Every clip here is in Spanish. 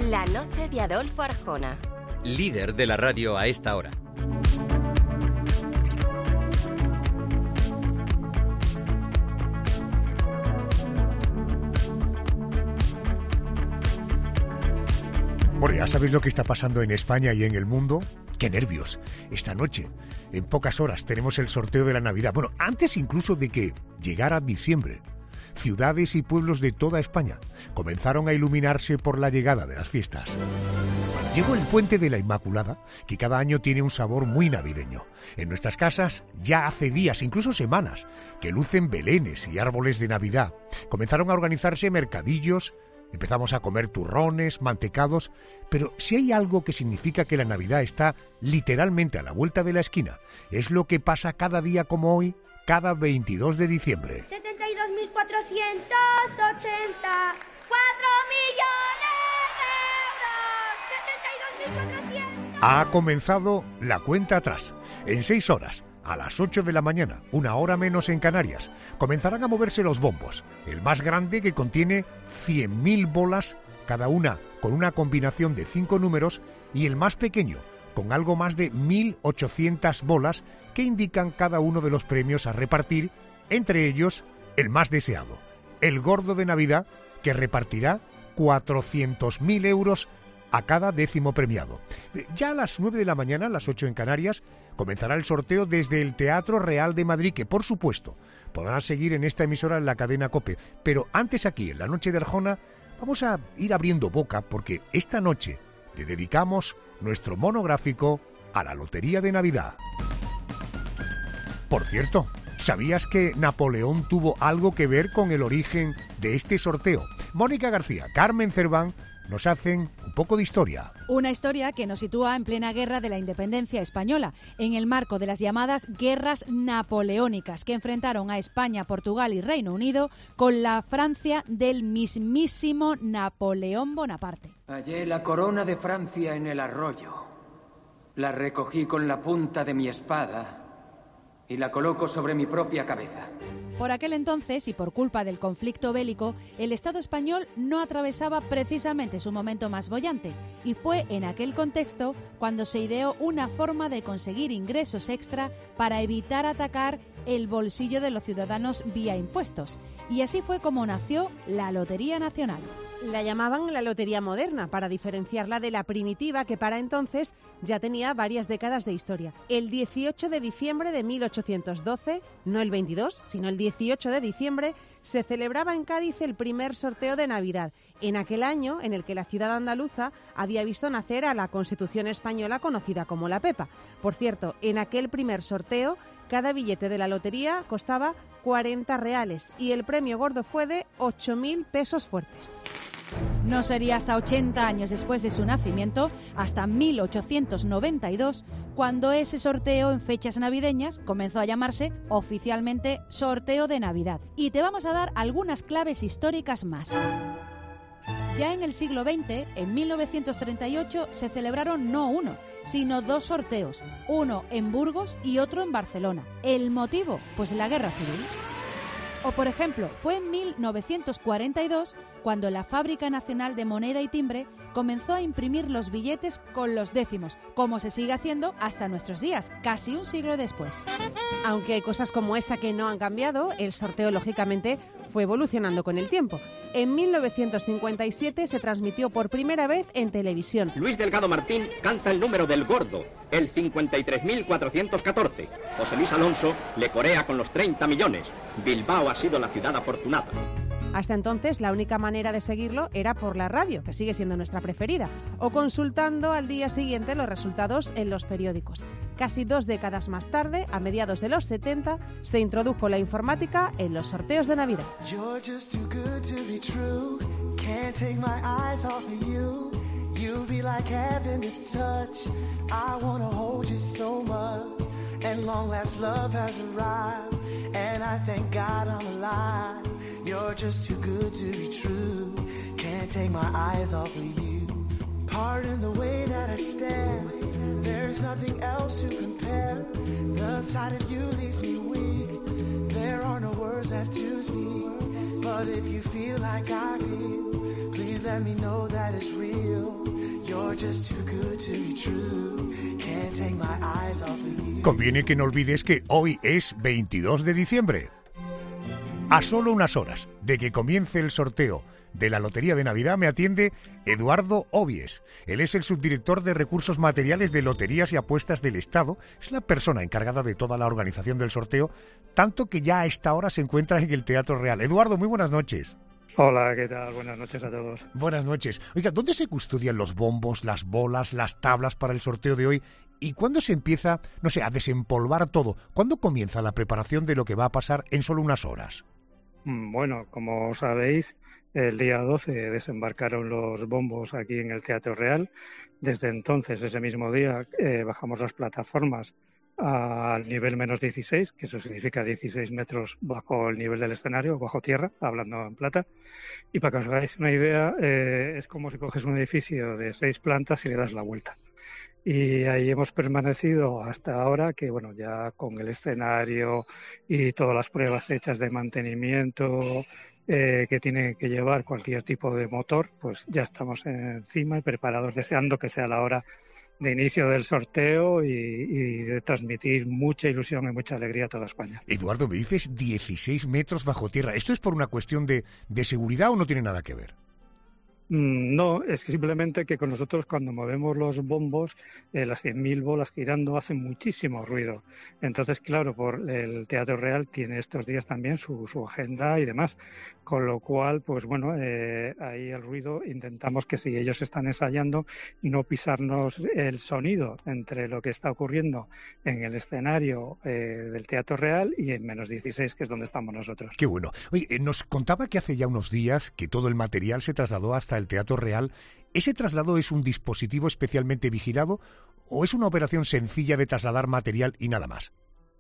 La noche de Adolfo Arjona. Líder de la radio a esta hora. Bueno, ya sabéis lo que está pasando en España y en el mundo. ¡Qué nervios! Esta noche, en pocas horas, tenemos el sorteo de la Navidad. Bueno, antes incluso de que llegara diciembre, ciudades y pueblos de toda España comenzaron a iluminarse por la llegada de las fiestas. Llegó el Puente de la Inmaculada, que cada año tiene un sabor muy navideño. En nuestras casas ya hace días, incluso semanas, que lucen belenes y árboles de Navidad. Comenzaron a organizarse mercadillos. Empezamos a comer turrones, mantecados, pero si hay algo que significa que la Navidad está literalmente a la vuelta de la esquina, es lo que pasa cada día como hoy, cada 22 de diciembre. 72.480, 4 millones de euros, 72.400. Ha comenzado la cuenta atrás. En 6 horas, a las 8 de la mañana, 1 hora menos en Canarias, comenzarán a moverse los bombos. El más grande, que contiene 100.000 bolas, cada una con una combinación de 5 números, y el más pequeño, con algo más de 1.800 bolas, que indican cada uno de los premios a repartir, entre ellos el más deseado, el gordo de Navidad, que repartirá 400.000 euros a cada 10º premiado. Ya a las 9 de la mañana, a las 8 en Canarias, comenzará el sorteo desde el Teatro Real de Madrid, que por supuesto podrán seguir en esta emisora en la cadena COPE. Pero antes, aquí en la noche de Arjona, vamos a ir abriendo boca, porque esta noche le dedicamos nuestro monográfico a la Lotería de Navidad. Por cierto, ¿sabías que Napoleón tuvo algo que ver con el origen de este sorteo? Mónica García, Carmen Cerván nos hacen un poco de historia. Una historia que nos sitúa en plena guerra de la independencia española, en el marco de las llamadas guerras napoleónicas, que enfrentaron a España, Portugal y Reino Unido con la Francia del mismísimo Napoleón Bonaparte. Hallé la corona de Francia en el arroyo. La recogí con la punta de mi espada y la coloco sobre mi propia cabeza. Por aquel entonces, y por culpa del conflicto bélico, el Estado español no atravesaba precisamente su momento más boyante, y fue en aquel contexto cuando se ideó una forma de conseguir ingresos extra para evitar atacar el bolsillo de los ciudadanos vía impuestos. Y así fue como nació la Lotería Nacional. La llamaban la Lotería Moderna, para diferenciarla de la primitiva, que para entonces ya tenía varias décadas de historia. El 18 de diciembre de 1812, no el 22, sino el 18 de diciembre, se celebraba en Cádiz el primer sorteo de Navidad, en aquel año en el que la ciudad andaluza había visto nacer a la Constitución española conocida como la Pepa. Por cierto, en aquel primer sorteo, cada billete de la lotería costaba 40 reales y el premio gordo fue de 8.000 pesos fuertes. No sería hasta 80 años después de su nacimiento, hasta 1892, cuando ese sorteo en fechas navideñas comenzó a llamarse oficialmente Sorteo de Navidad. Y te vamos a dar algunas claves históricas más. Ya en el siglo XX, en 1938, se celebraron no uno, sino 2 sorteos, uno en Burgos y otro en Barcelona. ¿El motivo? Pues la Guerra Civil. O, por ejemplo, fue en 1942 cuando la Fábrica Nacional de Moneda y Timbre comenzó a imprimir los billetes con los décimos, como se sigue haciendo hasta nuestros días, casi un siglo después. Aunque hay cosas como esa que no han cambiado, el sorteo, lógicamente, fue evolucionando con el tiempo. En 1957 se transmitió por primera vez en televisión. Luis Delgado Martín canta el número del gordo, el 53.414. José Luis Alonso le corea con los 30 millones. Bilbao ha sido la ciudad afortunada. Hasta entonces, la única manera de seguirlo era por la radio, que sigue siendo nuestra preferida, o consultando al día siguiente los resultados en los periódicos. Casi 2 décadas más tarde, a mediados de los 70, se introdujo la informática en los sorteos de Navidad. And long last love has arrived, and I thank God I'm alive. You're just too good to be true, can't take my eyes off of you. Pardon the way that I stare, there's nothing else to compare. The sight of you leaves me weak, there are no words left to speak. But if you feel like I feel, please let me know that it's real. You're just too good to be true. Can't take my eyes off of you. Conviene que no olvides que hoy es 22 de diciembre. A solo unas horas de que comience el sorteo de la Lotería de Navidad me atiende Eduardo Obies. Él es el subdirector de Recursos Materiales de Loterías y Apuestas del Estado. Es la persona encargada de toda la organización del sorteo, tanto que ya a esta hora se encuentra en el Teatro Real. Eduardo, muy buenas noches. Hola, ¿qué tal? Buenas noches a todos. Buenas noches. Oiga, ¿dónde se custodian los bombos, las bolas, las tablas para el sorteo de hoy? ¿Y cuándo se empieza, a desempolvar todo? ¿Cuándo comienza la preparación de lo que va a pasar en solo unas horas? Bueno, como sabéis, el día 12 desembarcaron los bombos aquí en el Teatro Real. Desde entonces, ese mismo día, bajamos las plataformas al nivel menos 16, que eso significa 16 metros bajo el nivel del escenario, bajo tierra, hablando en plata. Y para que os hagáis una idea, es como si coges un edificio de 6 plantas y le das la vuelta. Y ahí hemos permanecido hasta ahora, que bueno, ya con el escenario y todas las pruebas hechas de mantenimiento que tiene que llevar cualquier tipo de motor, pues ya estamos encima y preparados, deseando que sea la hora de inicio del sorteo y de transmitir mucha ilusión y mucha alegría a toda España. Eduardo, me dices 16 metros bajo tierra. ¿Esto es por una cuestión de seguridad o no tiene nada que ver? No, es simplemente que con nosotros cuando movemos los bombos, las 100.000 bolas girando hacen muchísimo ruido. Entonces, claro, por el Teatro Real tiene estos días también su agenda y demás. Con lo cual, pues bueno, ahí el ruido intentamos que si ellos están ensayando, no pisarnos el sonido entre lo que está ocurriendo en el escenario del Teatro Real y en menos 16, que es donde estamos nosotros. Qué bueno. Oye, nos contaba que hace ya unos días que todo el material se trasladó hasta el Teatro Real. ¿Ese traslado es un dispositivo especialmente vigilado o es una operación sencilla de trasladar material y nada más?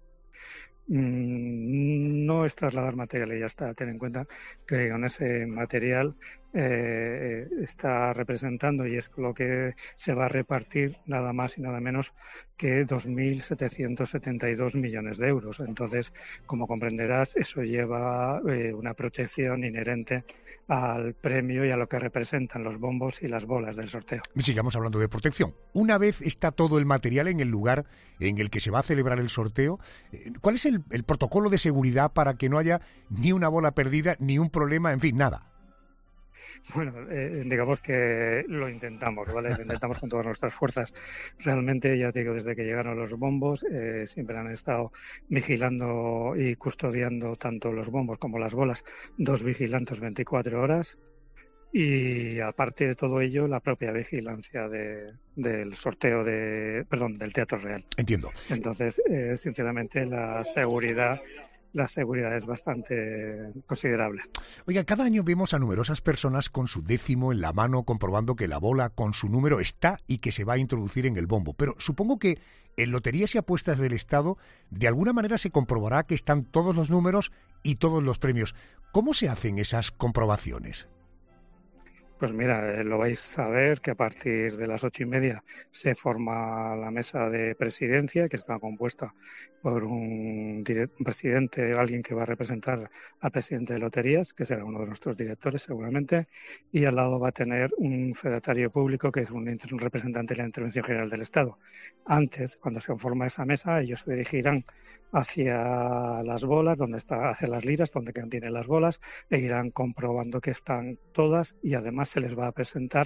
No es trasladar material y ya está. Ten en cuenta que con ese material está representando y es lo que se va a repartir nada más y nada menos que 2.772 millones de euros. Entonces, como comprenderás, eso lleva una protección inherente al premio y a lo que representan los bombos y las bolas del sorteo. Sigamos hablando de protección. Una vez está todo el material en el lugar en el que se va a celebrar el sorteo, ¿cuál es el protocolo de seguridad para que no haya ni una bola perdida, ni un problema, en fin, nada? Bueno, digamos que lo intentamos, ¿vale? Lo intentamos con todas nuestras fuerzas. Realmente, ya te digo, desde que llegaron los bombos, siempre han estado vigilando y custodiando tanto los bombos como las bolas, 2 vigilantes 24 horas. Y aparte de todo ello, la propia vigilancia del sorteo del Teatro Real. Entiendo. Entonces, sinceramente, la seguridad es bastante considerable. Oiga, cada año vemos a numerosas personas con su décimo en la mano comprobando que la bola con su número está y que se va a introducir en el bombo. Pero supongo que en Loterías y Apuestas del Estado de alguna manera se comprobará que están todos los números y todos los premios. ¿Cómo se hacen esas comprobaciones? Pues mira, lo vais a ver que a partir de las 8:30 se forma la mesa de presidencia, que está compuesta por un presidente, alguien que va a representar al presidente de Loterías, que será uno de nuestros directores seguramente, y al lado va a tener un fedatario público, que es un representante de la Intervención General del Estado. Antes, cuando se forma esa mesa, ellos se dirigirán hacia las bolas, hacia las liras, donde contienen las bolas, e irán comprobando que están todas y además se les va a presentar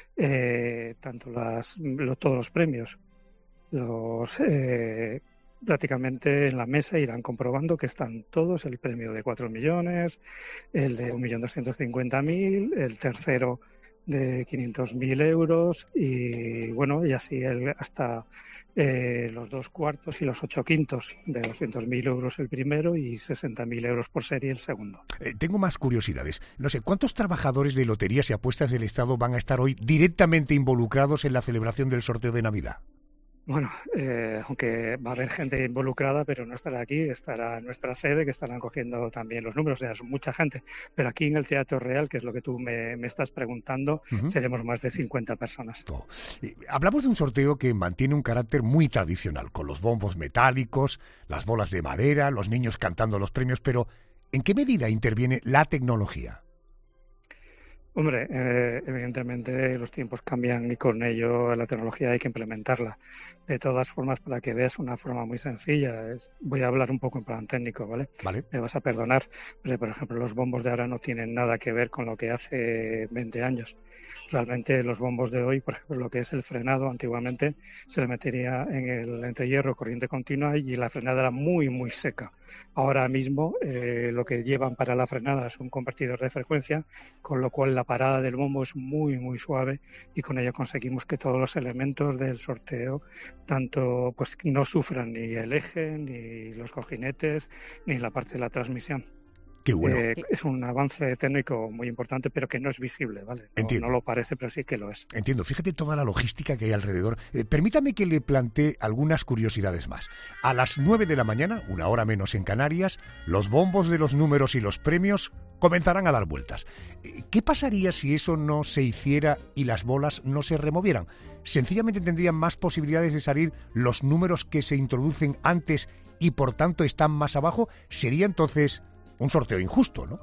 todos los premios. Prácticamente en la mesa irán comprobando que están todos: el premio de 4 millones, el de 1.250.000, el tercero de 500.000 euros y bueno, y así hasta los 2 cuartos y los 8 quintos, de 200.000 euros el primero y 60.000 euros por serie el segundo. Tengo más curiosidades. No sé, ¿cuántos trabajadores de Loterías y Apuestas del Estado van a estar hoy directamente involucrados en la celebración del sorteo de Navidad? Bueno, aunque va a haber gente involucrada, pero no estará aquí, estará en nuestra sede, que estarán cogiendo también los números, o sea, son mucha gente. Pero aquí en el Teatro Real, que es lo que tú me estás preguntando, seremos más de 50 personas. Hablamos de un sorteo que mantiene un carácter muy tradicional, con los bombos metálicos, las bolas de madera, los niños cantando los premios, pero ¿en qué medida interviene la tecnología? Hombre, evidentemente los tiempos cambian y con ello la tecnología hay que implementarla. De todas formas, para que veas una forma muy sencilla, voy a hablar un poco en plan técnico, ¿vale? Vale. Me vas a perdonar, pero por ejemplo los bombos de ahora no tienen nada que ver con lo que hace 20 años. Realmente los bombos de hoy, por ejemplo, lo que es el frenado, antiguamente se le metería en el entrehierro corriente continua y la frenada era muy, muy seca. Ahora mismo lo que llevan para la frenada es un convertidor de frecuencia, con lo cual la parada del bombo es muy, muy suave y con ello conseguimos que todos los elementos del sorteo tanto pues no sufran ni el eje, ni los cojinetes, ni la parte de la transmisión. Qué bueno. Es un avance técnico muy importante, pero que no es visible, ¿vale? Entiendo. No lo parece, pero sí que lo es. Entiendo. Fíjate toda la logística que hay alrededor. Permítame que le plantee algunas curiosidades más. A las 9 de la mañana, una hora menos en Canarias, los bombos de los números y los premios comenzarán a dar vueltas. ¿Qué pasaría si eso no se hiciera y las bolas no se removieran? ¿Sencillamente tendrían más posibilidades de salir los números que se introducen antes y por tanto están más abajo? Sería entonces un sorteo injusto, ¿no?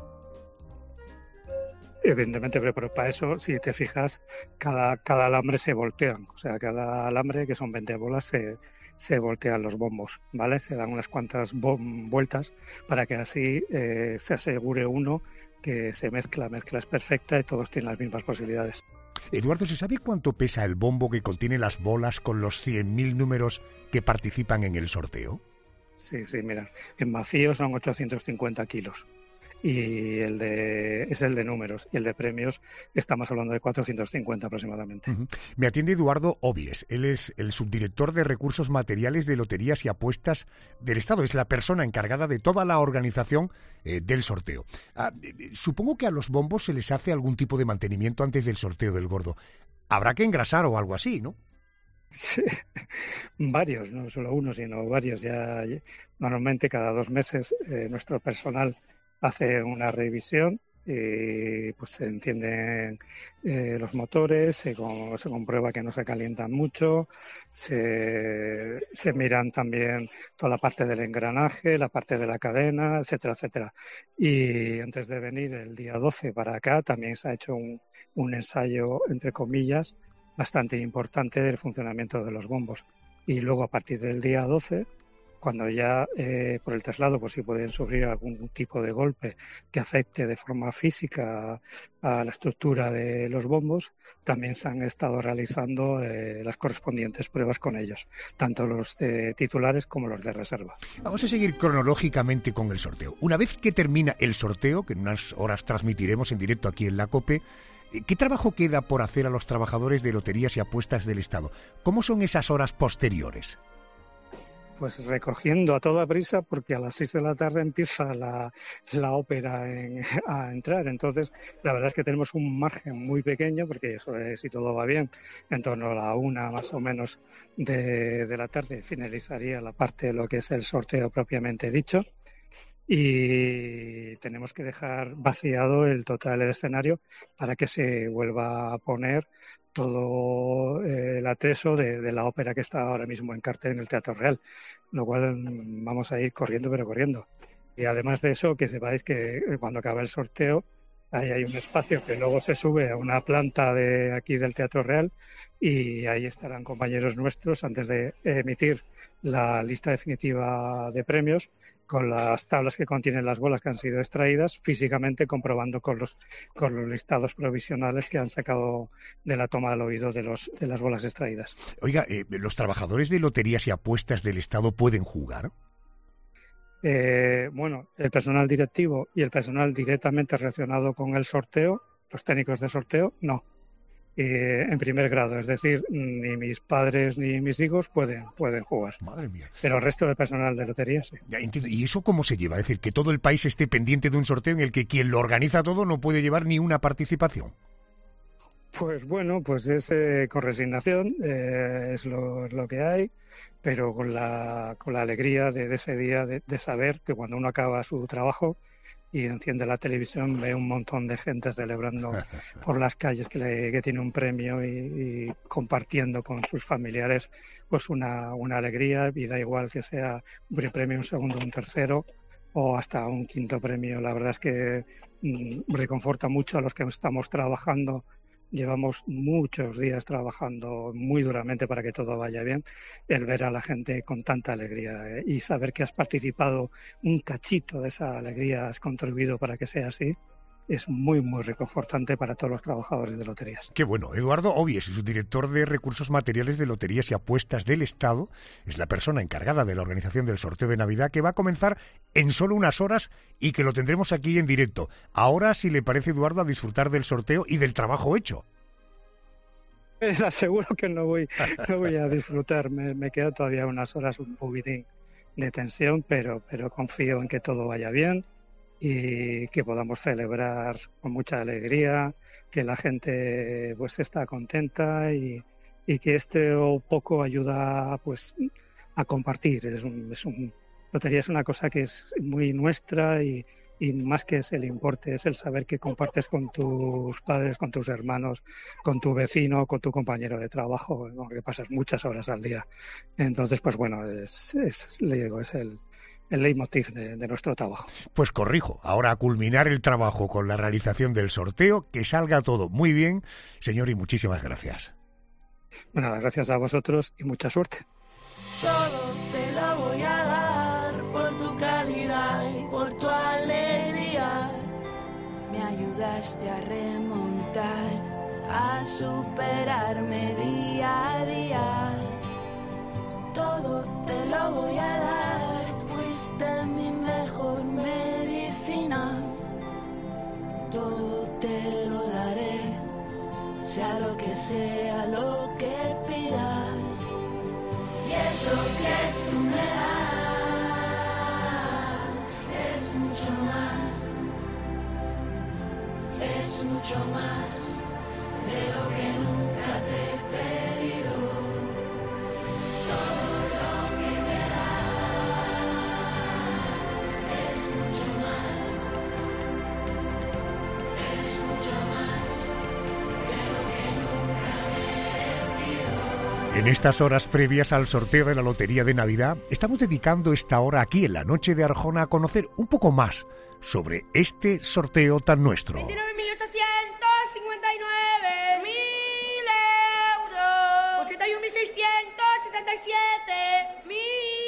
Evidentemente, pero para eso, si te fijas, cada alambre se voltean. O sea, cada alambre, que son 20 bolas, se voltean los bombos, ¿vale? Se dan unas cuantas vueltas para que así se asegure uno que se mezcla es perfecta y todos tienen las mismas posibilidades. Eduardo, ¿se sabe cuánto pesa el bombo que contiene las bolas con los 100.000 números que participan en el sorteo? Sí, mira, en vacío son 850 kilos y es el de números, y el de premios estamos hablando de 450 aproximadamente. Uh-huh. Me atiende Eduardo Obies, él es el subdirector de Recursos Materiales de Loterías y Apuestas del Estado, es la persona encargada de toda la organización del sorteo. Supongo que a los bombos se les hace algún tipo de mantenimiento antes del sorteo del gordo. Habrá que engrasar o algo así, ¿no? Sí, varios, no solo uno, sino varios. Ya normalmente cada 2 meses nuestro personal hace una revisión y pues se encienden los motores, se comprueba que no se calientan mucho, se miran también toda la parte del engranaje, la parte de la cadena, etcétera, etcétera. Y antes de venir el día 12 para acá también se ha hecho un ensayo, entre comillas, bastante importante del funcionamiento de los bombos. Y luego a partir del día 12, cuando ya por el traslado pues si pueden sufrir algún tipo de golpe que afecte de forma física a la estructura de los bombos, también se han estado realizando las correspondientes pruebas con ellos, tanto los titulares como los de reserva. Vamos a seguir cronológicamente con el sorteo. Una vez que termina el sorteo, que en unas horas transmitiremos en directo aquí en la COPE, ¿qué trabajo queda por hacer a los trabajadores de Loterías y Apuestas del Estado? ¿Cómo son esas horas posteriores? Pues recogiendo a toda prisa, porque a las 6 de la tarde empieza la ópera a entrar. Entonces, la verdad es que tenemos un margen muy pequeño, porque eso es, si todo va bien, en torno a la 1 más o menos de la tarde finalizaría la parte de lo que es el sorteo propiamente dicho. Y tenemos que dejar vaciado el total del escenario para que se vuelva a poner todo el atrezo de la ópera que está ahora mismo en cartel en el Teatro Real, lo cual vamos a ir corriendo, pero corriendo. Y además de eso, que sepáis que cuando acaba el sorteo ahí hay un espacio que luego se sube a una planta de aquí del Teatro Real y ahí estarán compañeros nuestros antes de emitir la lista definitiva de premios con las tablas que contienen las bolas que han sido extraídas, físicamente comprobando con los listados provisionales que han sacado de la toma del oído de las bolas extraídas. Oiga, ¿los trabajadores de Loterías y Apuestas del Estado pueden jugar? Bueno, el personal directivo y el personal directamente relacionado con el sorteo, los técnicos de sorteo, no. En primer grado, es decir, ni mis padres ni mis hijos pueden jugar. Madre mía. Pero el resto del personal de lotería sí. Ya entiendo. ¿Y eso cómo se lleva? Es decir, que todo el país esté pendiente de un sorteo en el que quien lo organiza todo no puede llevar ni una participación. Pues bueno, pues es con resignación, es lo que hay, pero con la alegría de ese día de saber que cuando uno acaba su trabajo y enciende la televisión ve un montón de gente celebrando por las calles que tiene un premio y compartiendo con sus familiares pues una alegría, y da igual que sea un primer premio, un segundo, un tercero o hasta un quinto premio. La verdad es que reconforta mucho a los que estamos trabajando. Llevamos muchos días trabajando muy duramente para que todo vaya bien. El ver a la gente con tanta alegría y saber que has participado un cachito de esa alegría, has contribuido para que sea así, es muy, muy reconfortante para todos los trabajadores de loterías. Qué bueno. Eduardo Obies, subdirector de Recursos Materiales de Loterías y Apuestas del Estado, es la persona encargada de la organización del sorteo de Navidad, que va a comenzar en solo unas horas y que lo tendremos aquí en directo. Ahora, si le parece, Eduardo, a disfrutar del sorteo y del trabajo hecho. Les aseguro que no voy a disfrutar. Me queda todavía unas horas un poquitín de tensión, pero confío en que todo vaya bien y que podamos celebrar con mucha alegría, que la gente pues está contenta y que este poco ayuda pues a compartir. Lotería es una cosa que es muy nuestra y más que es el importe, es el saber que compartes con tus padres, con tus hermanos, con tu vecino, con tu compañero de trabajo, ¿no? Que pasas muchas horas al día. Entonces, pues bueno, es el leitmotiv de nuestro trabajo. Pues corrijo, ahora a culminar el trabajo con la realización del sorteo, que salga todo muy bien, señor, y muchísimas gracias. Bueno, gracias a vosotros y mucha suerte. Todo te lo voy a dar por tu calidad y por tu alegría. Me ayudaste a remontar, a superarme día a día. Todo te lo voy a dar, fuiste mi mejor medicina. Todo te lo daré, sea lo que pidas. Y eso que tú me das es mucho más de lo que nunca te he pedido. Todo lo que me das es mucho más de lo que nunca he merecido. En estas horas previas al sorteo de la Lotería de Navidad, estamos dedicando esta hora aquí en la Noche de Arjona a conocer un poco más sobre este sorteo tan nuestro. 29.859.000 euros. 81.677.000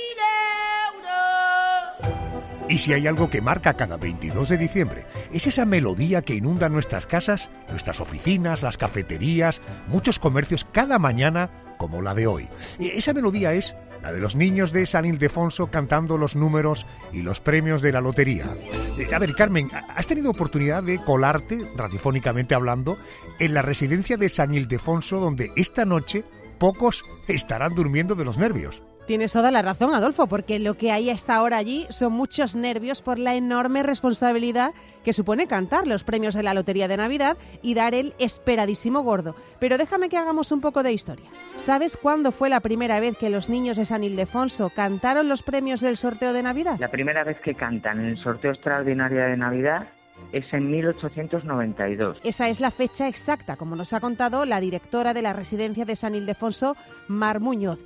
euros. Y si hay algo que marca cada 22 de diciembre, es esa melodía que inunda nuestras casas, nuestras oficinas, las cafeterías, muchos comercios cada mañana, como la de hoy. Esa melodía es la de los niños de San Ildefonso cantando los números y los premios de la lotería. A ver, Carmen, ¿has tenido oportunidad de colarte, radiofónicamente hablando, en la residencia de San Ildefonso, donde esta noche pocos estarán durmiendo de los nervios? Tienes toda la razón, Adolfo, porque lo que hay a esta hora allí son muchos nervios por la enorme responsabilidad que supone cantar los premios de la Lotería de Navidad y dar el esperadísimo gordo. Pero déjame que hagamos un poco de historia. ¿Sabes cuándo fue la primera vez que los niños de San Ildefonso cantaron los premios del sorteo de Navidad? La primera vez que cantan en el sorteo extraordinario de Navidad es en 1892. Esa es la fecha exacta, como nos ha contado la directora de la residencia de San Ildefonso, Mar Muñoz.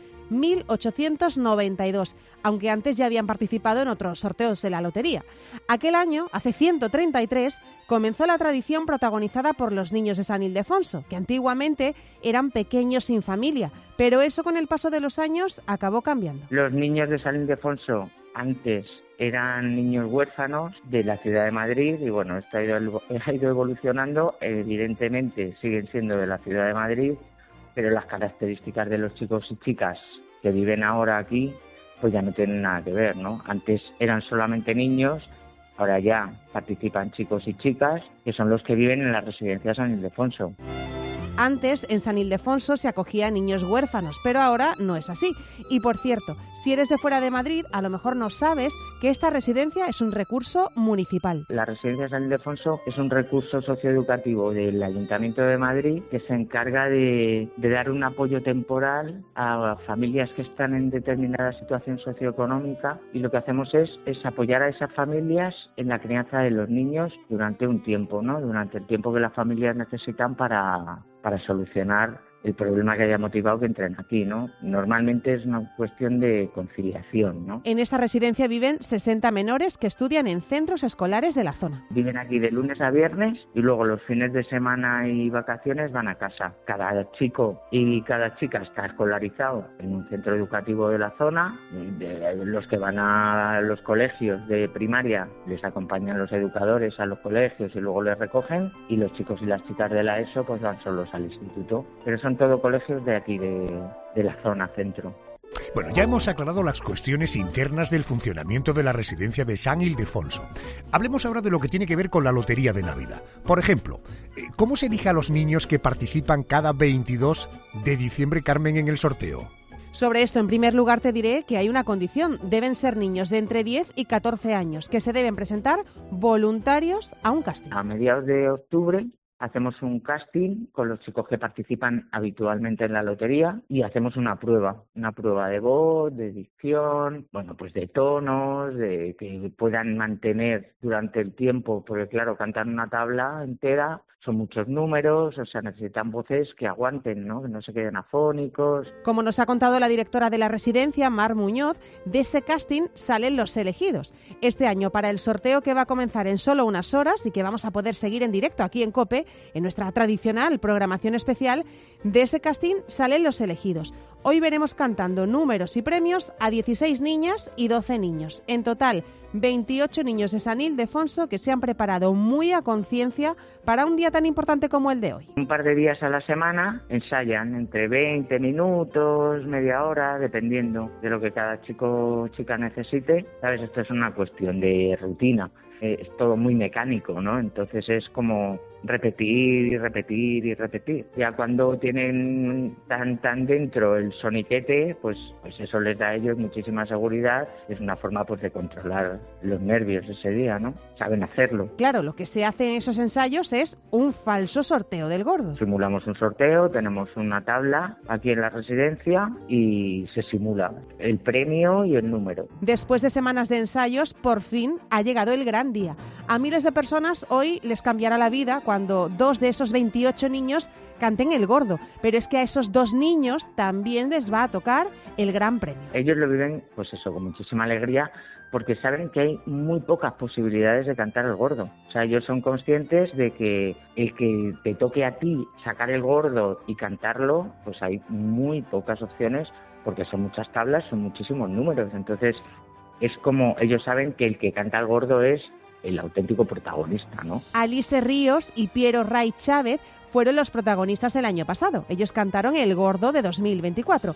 1892, aunque antes ya habían participado en otros sorteos de la lotería. Aquel año, hace 133, comenzó la tradición protagonizada por los niños de San Ildefonso, que antiguamente eran pequeños sin familia, pero eso con el paso de los años acabó cambiando. Los niños de San Ildefonso antes eran niños huérfanos de la ciudad de Madrid y bueno, esto ha ido evolucionando, evidentemente siguen siendo de la ciudad de Madrid, pero las características de los chicos y chicas que viven ahora aquí, pues ya no tienen nada que ver, ¿no? Antes eran solamente niños, ahora ya participan chicos y chicas, que son los que viven en la residencia San Ildefonso. Antes, en San Ildefonso se acogía a niños huérfanos, pero ahora no es así. Y por cierto, si eres de fuera de Madrid, a lo mejor no sabes que esta residencia es un recurso municipal. La residencia San Ildefonso es un recurso socioeducativo del Ayuntamiento de Madrid que se encarga de dar un apoyo temporal a familias que están en determinada situación socioeconómica, y lo que hacemos es apoyar a esas familias en la crianza de los niños durante un tiempo, ¿no? Durante el tiempo que las familias necesitan para solucionar el problema que haya motivado que entren aquí, ¿no? Normalmente es una cuestión de conciliación, ¿no? En esta residencia viven 60 menores que estudian en centros escolares de la zona. Viven aquí de lunes a viernes y luego los fines de semana y vacaciones van a casa. Cada chico y cada chica está escolarizado en un centro educativo de la zona. Los que van a los colegios de primaria les acompañan los educadores a los colegios y luego les recogen, y los chicos y las chicas de la ESO pues van solos al instituto. Pero son todo colegios de aquí, de la zona centro. Bueno, ya hemos aclarado las cuestiones internas del funcionamiento de la residencia de San Ildefonso. Hablemos ahora de lo que tiene que ver con la lotería de Navidad. Por ejemplo, ¿cómo se elige a los niños que participan cada 22 de diciembre, Carmen, en el sorteo? Sobre esto, en primer lugar, te diré que hay una condición. Deben ser niños de entre 10 y 14 años, que se deben presentar voluntarios a un casting. A mediados de octubre hacemos un casting con los chicos que participan habitualmente en la lotería y hacemos una prueba de voz, de dicción, bueno, pues de tonos, de que puedan mantener durante el tiempo, porque claro, cantar una tabla entera son muchos números, o sea, necesitan voces que aguanten, ¿no? Que no se queden afónicos. Como nos ha contado la directora de la residencia, Mar Muñoz, de ese casting salen los elegidos. Este año, para el sorteo que va a comenzar en solo unas horas y que vamos a poder seguir en directo aquí en COPE, en nuestra tradicional programación especial, de ese casting salen los elegidos. Hoy veremos cantando números y premios a 16 niñas y 12 niños. En total, 28 niños de San Ildefonso que se han preparado muy a conciencia para un día tan importante como el de hoy. Un par de días a la semana ensayan entre 20 minutos, media hora, dependiendo de lo que cada chico o chica necesite. ¿Sabes? Esto es una cuestión de rutina. Es todo muy mecánico, ¿no? Entonces es como repetir y repetir y repetir. Ya cuando tienen tan dentro el soniquete, pues eso les da a ellos muchísima seguridad. Es una forma pues de controlar los nervios ese día, ¿no? Saben hacerlo. Claro, lo que se hace en esos ensayos es un falso sorteo del gordo. Simulamos un sorteo, tenemos una tabla aquí en la residencia y se simula el premio y el número. Después de semanas de ensayos, por fin ha llegado el gran día. A miles de personas hoy les cambiará la vida cuando 2 de esos 28 niños canten el gordo. Pero es que a esos 2 niños también les va a tocar el gran premio. Ellos lo viven, pues eso, con muchísima alegría, porque saben que hay muy pocas posibilidades de cantar el gordo. O sea, ellos son conscientes de que el que te toque a ti sacar el gordo y cantarlo, pues hay muy pocas opciones, porque son muchas tablas, son muchísimos números. Entonces, es como ellos saben que el que canta el gordo es el auténtico protagonista, ¿no? Alice Ríos y Piero Ray Chávez fueron los protagonistas el año pasado. Ellos cantaron el gordo de 2024. 72.480,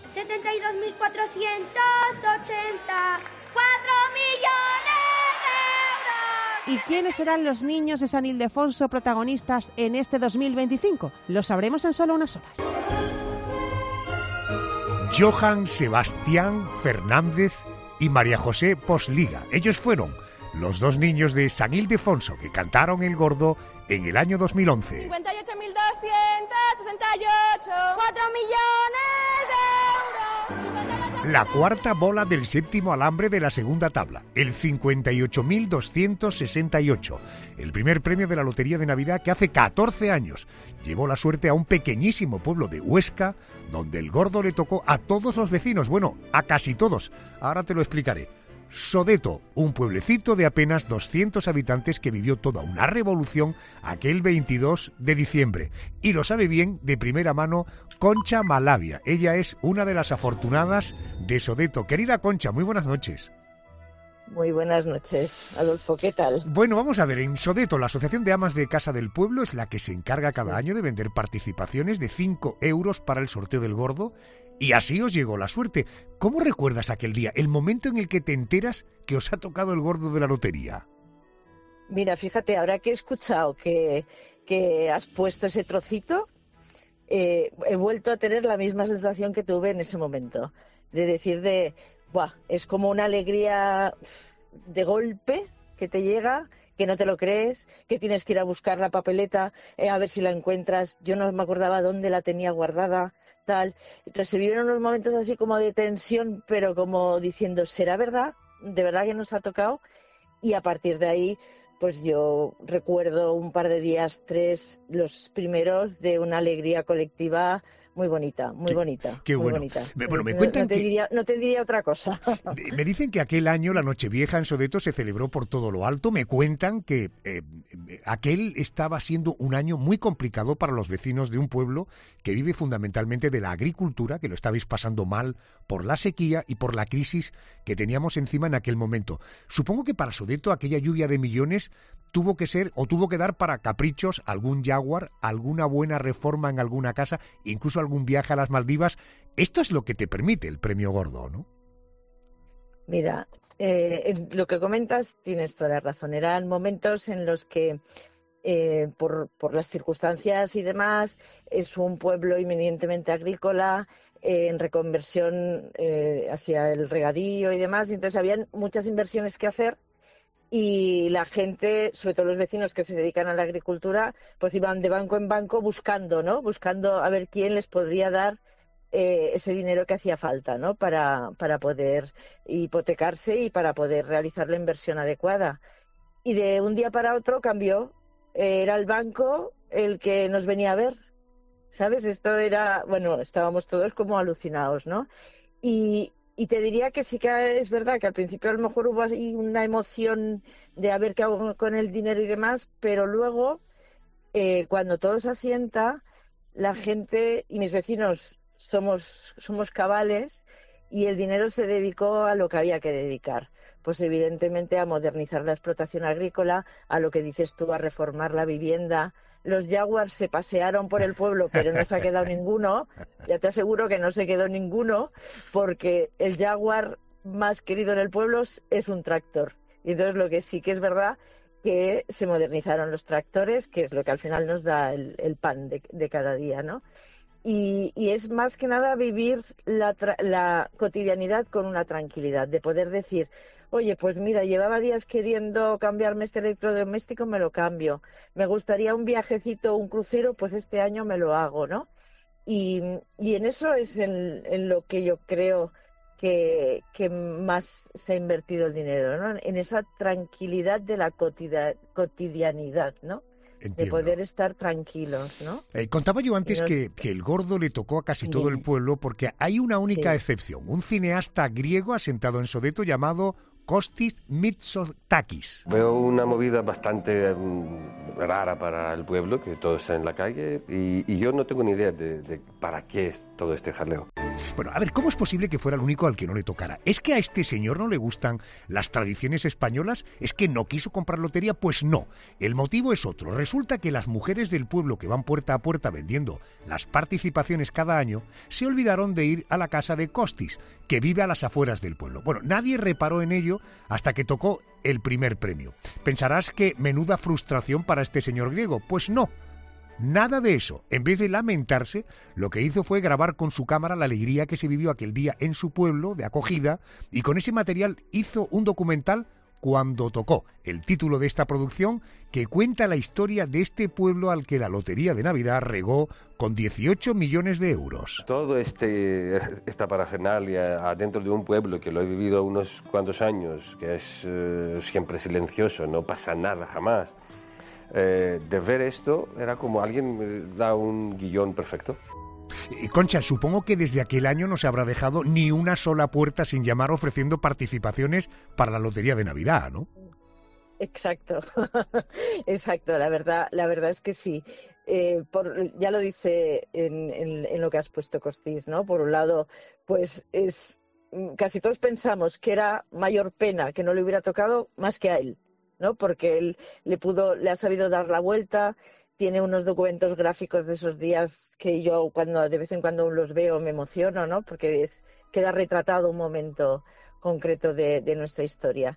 4 millones de euros. ¿Y quiénes serán los niños de San Ildefonso protagonistas en este 2025? Lo sabremos en solo unas horas. Johan Sebastián Fernández y María José Posliga. Ellos fueron los 2 niños de San Ildefonso que cantaron el gordo en el año 2011. 58.268, 4 millones de euros. La cuarta bola del séptimo alambre de la segunda tabla, el 58.268. El primer premio de la Lotería de Navidad que hace 14 años llevó la suerte a un pequeñísimo pueblo de Huesca, donde el gordo le tocó a todos los vecinos, bueno, a casi todos. Ahora te lo explicaré. Sodeto, un pueblecito de apenas 200 habitantes que vivió toda una revolución aquel 22 de diciembre. Y lo sabe bien de primera mano Concha Malavia. Ella es una de las afortunadas de Sodeto. Querida Concha, muy buenas noches. Muy buenas noches, Adolfo, ¿qué tal? Bueno, vamos a ver, en Sodeto, la Asociación de Amas de Casa del Pueblo es la que se encarga cada año de vender participaciones de 5 euros para el sorteo del gordo. Y así os llegó la suerte. ¿Cómo recuerdas aquel día, el momento en el que te enteras que os ha tocado el gordo de la lotería? Mira, fíjate, ahora que he escuchado que has puesto ese trocito, he vuelto a tener la misma sensación que tuve en ese momento. De decir ¡buah! Es como una alegría de golpe que te llega, que no te lo crees, que tienes que ir a buscar la papeleta, a ver si la encuentras. Yo no me acordaba dónde la tenía guardada. Tal. Entonces se viven unos momentos así como de tensión, pero como diciendo, ¿será verdad? ¿De verdad que nos ha tocado? Y a partir de ahí, pues yo recuerdo un par de días, 3, los primeros, de una alegría colectiva muy bonita, muy bonita. Qué muy bueno. bonita. Bueno, me cuentan no te diría otra cosa. Me dicen que aquel año la Nochevieja en Sodeto se celebró por todo lo alto. Me cuentan que aquel estaba siendo un año muy complicado para los vecinos de un pueblo que vive fundamentalmente de la agricultura, que lo estabais pasando mal por la sequía y por la crisis que teníamos encima en aquel momento. Supongo que para Sodeto aquella lluvia de millones tuvo que dar para caprichos, algún Jaguar, alguna buena reforma en alguna casa, incluso algún viaje a las Maldivas. Esto es lo que te permite el premio gordo, ¿no? Mira, lo que comentas tienes toda la razón. Eran momentos en los que, por las circunstancias y demás, es un pueblo eminentemente agrícola, en reconversión hacia el regadío y demás, y entonces habían muchas inversiones que hacer. Y la gente, sobre todo los vecinos que se dedican a la agricultura, pues iban de banco en banco buscando a ver quién les podría dar ese dinero que hacía falta, ¿no? Para poder hipotecarse y para poder realizar la inversión adecuada. Y de un día para otro cambió. Era el banco el que nos venía a ver, ¿sabes? Esto era, bueno, estábamos todos como alucinados, ¿no? Y te diría que sí que es verdad que al principio a lo mejor hubo así una emoción de a ver qué hago con el dinero y demás, pero luego, cuando todo se asienta, la gente y mis vecinos somos cabales y el dinero se dedicó a lo que había que dedicar. Pues evidentemente a modernizar la explotación agrícola, a lo que dices tú, a reformar la vivienda. Los Jaguars se pasearon por el pueblo, pero no se ha quedado ninguno. Ya te aseguro que no se quedó ninguno, porque el Jaguar más querido en el pueblo es un tractor. Y entonces lo que sí que es verdad que se modernizaron los tractores, que es lo que al final nos da el pan de cada día, ¿no? Y es más que nada vivir la cotidianidad con una tranquilidad, de poder decir, oye, pues mira, llevaba días queriendo cambiarme este electrodoméstico, me lo cambio. Me gustaría un viajecito, un crucero, pues este año me lo hago, ¿no? Y en eso es en lo que yo creo que más se ha invertido el dinero, ¿no? En esa tranquilidad de la cotidianidad, ¿no? Entiendo. De poder estar tranquilos, ¿no? Contaba yo antes que el gordo le tocó a casi todo el pueblo porque hay una única excepción, un cineasta griego asentado en Sodeto llamado Kostis Mitsotakis. Veo una movida bastante rara para el pueblo, que todo está en la calle, y yo no tengo ni idea de para qué es todo este jaleo. Bueno, a ver, ¿cómo es posible que fuera el único al que no le tocara? ¿Es que a este señor no le gustan las tradiciones españolas? ¿Es que no quiso comprar lotería? Pues no. El motivo es otro. Resulta que las mujeres del pueblo que van puerta a puerta vendiendo las participaciones cada año se olvidaron de ir a la casa de Kostis, que vive a las afueras del pueblo. Bueno, nadie reparó en ello hasta que tocó el primer premio. Pensarás que menuda frustración para este señor griego. Pues no. Nada de eso. En vez de lamentarse, lo que hizo fue grabar con su cámara la alegría que se vivió aquel día en su pueblo de acogida, y con ese material hizo un documental Cuando tocó, el título de esta producción, que cuenta la historia de este pueblo al que la Lotería de Navidad regó con 18 millones de euros. Todo esta parafernalia adentro de un pueblo que lo he vivido unos cuantos años, que es siempre silencioso, no pasa nada jamás. De ver esto era como alguien da un guión perfecto. Concha, supongo que desde aquel año no se habrá dejado ni una sola puerta sin llamar ofreciendo participaciones para la Lotería de Navidad, ¿no? Exacto, exacto, la verdad es que sí. Ya lo dice en lo que has puesto, Kostis, ¿no? Por un lado, pues casi todos pensamos que era mayor pena que no le hubiera tocado más que a él, ¿no? Porque él le ha sabido dar la vuelta. Tiene unos documentos gráficos de esos días que yo de vez en cuando los veo me emociono, ¿no? Porque queda retratado un momento concreto de nuestra historia.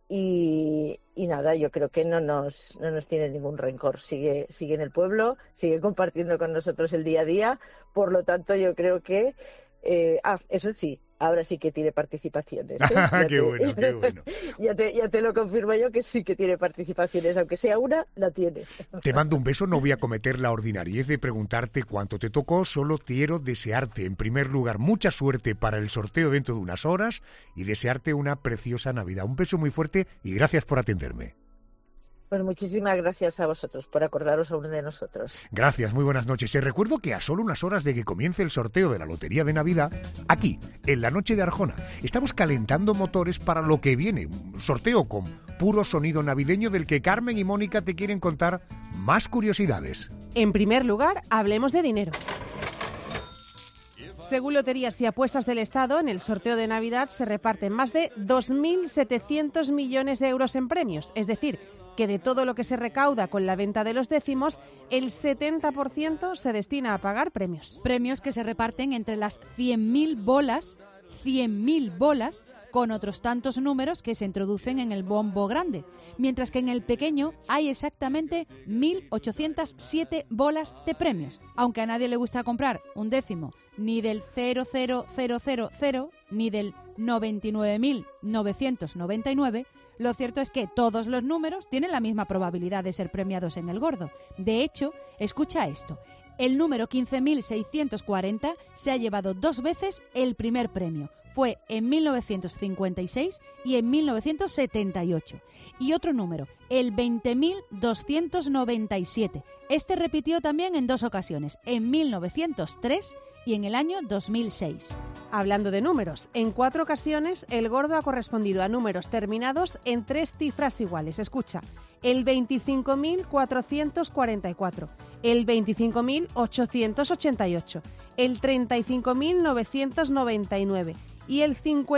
Y nada, yo creo que no nos tiene ningún rencor. Sigue en el pueblo, sigue compartiendo con nosotros el día a día. Por lo tanto, yo creo que eso sí, ahora sí que tiene participaciones, ¿eh? Qué bueno. Ya te lo confirmo yo que sí que tiene participaciones, aunque sea una, la tiene. Te mando un beso, no voy a cometer la ordinariez de preguntarte cuánto te tocó, solo quiero desearte en primer lugar mucha suerte para el sorteo dentro de unas horas y desearte una preciosa Navidad. Un beso muy fuerte y gracias por atenderme. Pues muchísimas gracias a vosotros por acordaros aún de nosotros. Gracias, muy buenas noches. Te recuerdo que a solo unas horas de que comience el sorteo de la Lotería de Navidad, aquí, en la noche de Arjona, estamos calentando motores para lo que viene. Un sorteo con puro sonido navideño del que Carmen y Mónica te quieren contar más curiosidades. En primer lugar, hablemos de dinero. Según Loterías y Apuestas del Estado, en el sorteo de Navidad se reparten más de 2.700 millones de euros en premios, es decir, que de todo lo que se recauda con la venta de los décimos, el 70% se destina a pagar premios. Premios que se reparten entre las 100.000 bolas, con otros tantos números que se introducen en el bombo grande, mientras que en el pequeño hay exactamente 1.807 bolas de premios. Aunque a nadie le gusta comprar un décimo ni del 00000 ni del 99.999, lo cierto es que todos los números tienen la misma probabilidad de ser premiados en el gordo. De hecho, escucha esto. El número 15.640 se ha llevado 2 veces el primer premio. Fue en 1956 y en 1978. Y otro número, el 20.297. Este repitió también en 2 ocasiones, en 1903 y en el año 2006. Hablando de números, en 4 ocasiones el gordo ha correspondido a números terminados en 3 cifras iguales. Escucha, el 25.444, el 25.888, el 35.999 y el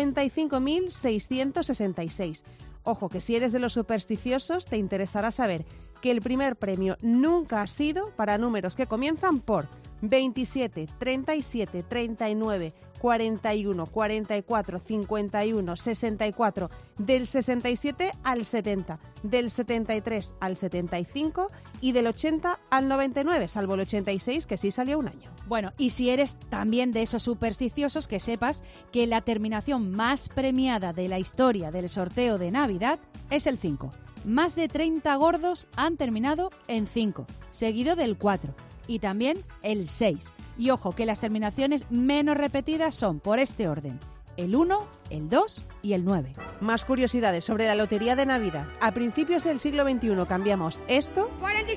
55.666. Ojo, que si eres de los supersticiosos te interesará saber que el primer premio nunca ha sido para números que comienzan por 27, 37, 39, 41, 44, 51, 64, del 67 al 70, del 73 al 75 y del 80 al 99, salvo el 86 que sí salió un año. Bueno, y si eres también de esos supersticiosos, que sepas que la terminación más premiada de la historia del sorteo de Navidad es el 5. Más de 30 gordos han terminado en 5, seguido del 4 y también el 6. Y ojo, que las terminaciones menos repetidas son por este orden: el 1, el 2 y el 9. Más curiosidades sobre la Lotería de Navidad. A principios del siglo XXI cambiamos esto.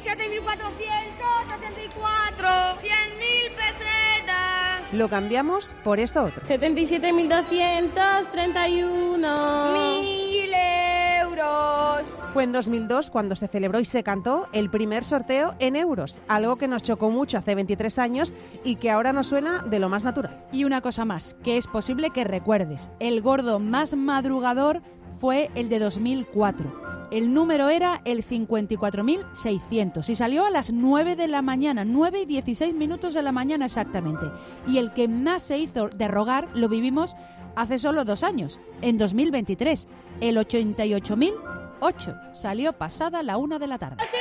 47.464, 100.000 pesetas. Lo cambiamos por esto otro. 77.231. 1.000 euros. Fue en 2002 cuando se celebró y se cantó el primer sorteo en euros, algo que nos chocó mucho hace 23 años y que ahora nos suena de lo más natural. Y una cosa más, que es posible que recuerdes, el gordo más madrugador fue el de 2004. El número era el 54.600 y salió a las 9 de la mañana, 9 y 16 minutos de la mañana exactamente. Y el que más se hizo de rogar lo vivimos hace solo 2 años, en 2023, el 88.008. Salió pasada la 1 de la tarde. 88.008,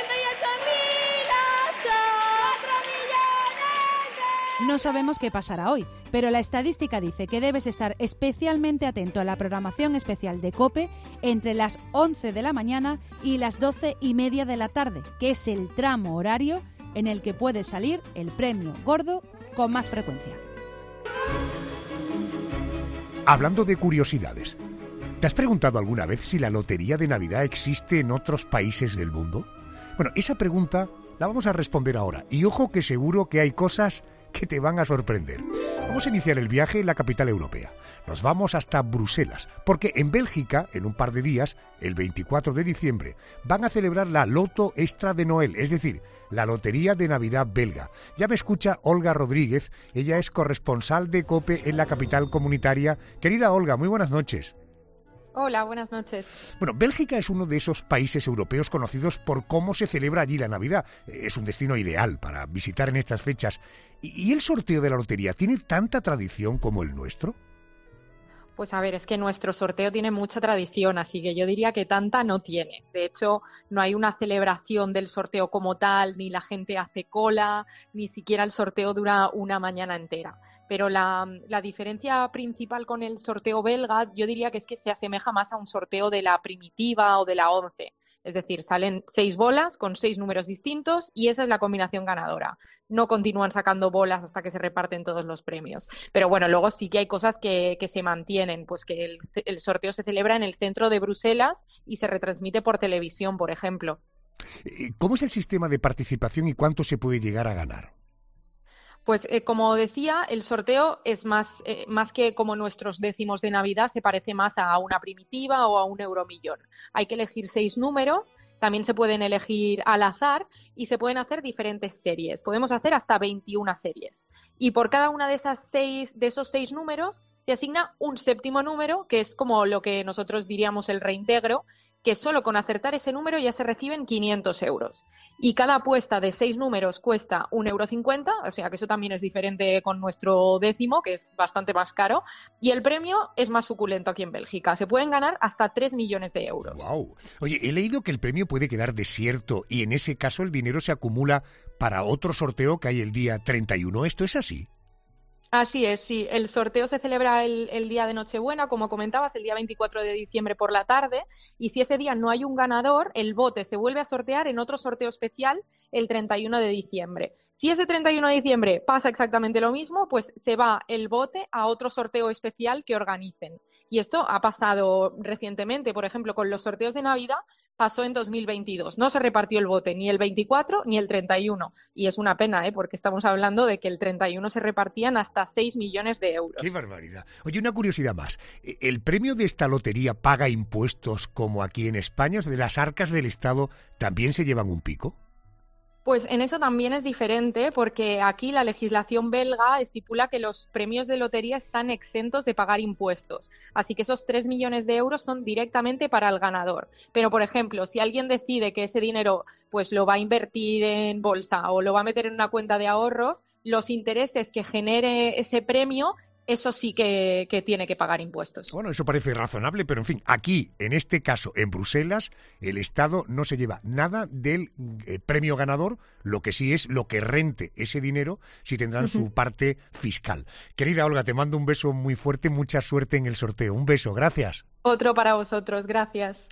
4 millones. No sabemos qué pasará hoy, pero la estadística dice que debes estar especialmente atento a la programación especial de COPE entre las 11 de la mañana y las 12:30 de la tarde, que es el tramo horario en el que puede salir el premio gordo con más frecuencia. Hablando de curiosidades, ¿te has preguntado alguna vez si la Lotería de Navidad existe en otros países del mundo? Bueno, esa pregunta la vamos a responder ahora. Y ojo que seguro que hay cosas que te van a sorprender. Vamos a iniciar el viaje en la capital europea. Nos vamos hasta Bruselas, porque en Bélgica, en un par de días, el 24 de diciembre, van a celebrar la Loto Extra de Noel, es decir, la Lotería de Navidad belga. Ya me escucha Olga Rodríguez, ella es corresponsal de COPE en la capital comunitaria. Querida Olga, muy buenas noches. Hola, buenas noches. Bueno, Bélgica es uno de esos países europeos conocidos por cómo se celebra allí la Navidad. Es un destino ideal para visitar en estas fechas. ¿Y el sorteo de la lotería tiene tanta tradición como el nuestro? Pues a ver, es que nuestro sorteo tiene mucha tradición, así que yo diría que tanta no tiene. De hecho, no hay una celebración del sorteo como tal, ni la gente hace cola, ni siquiera el sorteo dura una mañana entera. Pero la diferencia principal con el sorteo belga, yo diría que es que se asemeja más a un sorteo de la primitiva o de la 11. Es decir, salen 6 bolas con 6 números distintos y esa es la combinación ganadora. No continúan sacando bolas hasta que se reparten todos los premios. Pero bueno, luego sí que hay cosas que se mantienen, pues que el sorteo se celebra en el centro de Bruselas y se retransmite por televisión, por ejemplo. ¿Cómo es el sistema de participación y cuánto se puede llegar a ganar? Pues como decía, el sorteo es más que como nuestros décimos de Navidad, se parece más a una primitiva o a un euromillón. Hay que elegir 6 números, también se pueden elegir al azar y se pueden hacer diferentes series. Podemos hacer hasta 21 series. Y por cada una de esos 6 números se asigna un séptimo número, que es como lo que nosotros diríamos el reintegro, que solo con acertar ese número ya se reciben 500 euros. Y cada apuesta de 6 números cuesta 1,50 €, o sea que eso también es diferente con nuestro décimo, que es bastante más caro, y el premio es más suculento aquí en Bélgica. Se pueden ganar hasta 3 millones de euros. ¡Wow! Oye, he leído que el premio puede quedar desierto y en ese caso el dinero se acumula para otro sorteo que hay el día 31. ¿Esto es así? Así es, sí. El sorteo se celebra el día de Nochebuena, como comentabas, el día 24 de diciembre por la tarde, y si ese día no hay un ganador, el bote se vuelve a sortear en otro sorteo especial el 31 de diciembre. Si ese 31 de diciembre pasa exactamente lo mismo, pues se va el bote a otro sorteo especial que organicen. Y esto ha pasado recientemente, por ejemplo, con los sorteos de Navidad, pasó en 2022. No se repartió el bote ni el 24 ni el 31. Y es una pena, porque estamos hablando de que el 31 se repartían hasta 6 millones de euros. ¡Qué barbaridad! Oye, una curiosidad más. ¿El premio de esta lotería paga impuestos como aquí en España? ¿De las arcas del Estado también se llevan un pico? Pues en eso también es diferente, porque aquí la legislación belga estipula que los premios de lotería están exentos de pagar impuestos. Así que esos 3 millones de euros son directamente para el ganador. Pero, por ejemplo, si alguien decide que ese dinero pues lo va a invertir en bolsa o lo va a meter en una cuenta de ahorros, los intereses que genere ese premio, eso sí que tiene que pagar impuestos. Bueno, eso parece razonable, pero en fin, aquí, en este caso, en Bruselas, el Estado no se lleva nada del premio ganador, lo que sí es lo que rente ese dinero, si tendrán su parte fiscal. Querida Olga, te mando un beso muy fuerte, mucha suerte en el sorteo. Un beso, gracias. Otro para vosotros, gracias.